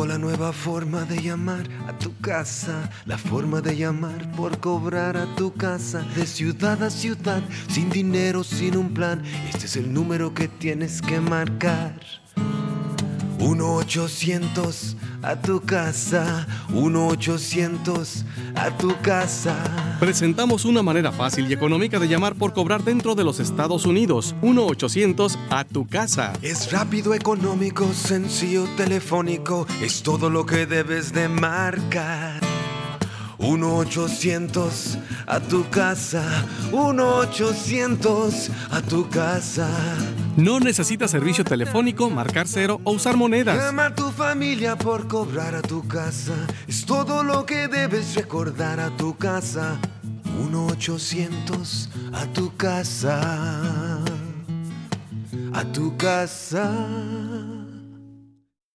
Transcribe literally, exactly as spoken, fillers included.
Llegó la nueva forma de llamar a tu casa, la forma de llamar por cobrar a tu casa, de ciudad a ciudad, sin dinero, sin un plan. Este es el número que tienes que marcar. uno ochocientos a tu casa, uno ochocientos a tu casa. Presentamos una manera fácil y económica de llamar por cobrar dentro de los Estados Unidos. uno ochocientos a tu casa. Es rápido, económico, sencillo, telefónico. Es todo lo que debes de marcar. uno ochocientos a tu casa, uno ochocientos a tu casa. No necesitas servicio telefónico, marcar cero o usar monedas. Llama a tu familia por cobrar a tu casa. Es todo lo que debes recordar a tu casa. uno ochocientos a tu casa. A tu casa.